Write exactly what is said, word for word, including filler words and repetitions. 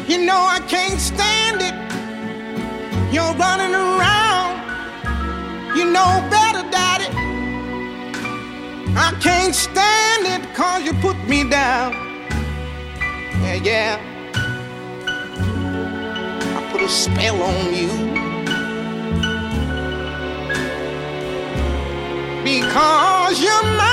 You know I can't stand it. You're running around. You know better, Daddy. I can't stand it 'cause you put me down. Yeah, yeah. I put a spell on you. Because you're mine.